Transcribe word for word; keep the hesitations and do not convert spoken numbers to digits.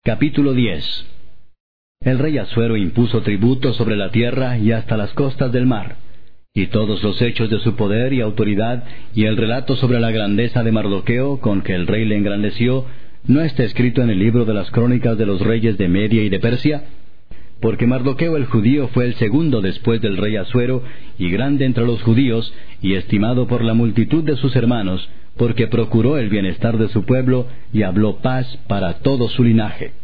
Capítulo diez. El rey Asuero impuso tributo sobre la tierra y hasta las costas del mar. Y todos los hechos de su poder y autoridad, y el relato sobre la grandeza de Mardoqueo, con que el rey le engrandeció, ¿no está escrito en el libro de las crónicas de los reyes de Media y de Persia? Porque Mardoqueo el judío fue el segundo después del rey Asuero, y grande entre los judíos, y estimado por la multitud de sus hermanos, porque procuró el bienestar de su pueblo, y habló paz para todo su linaje.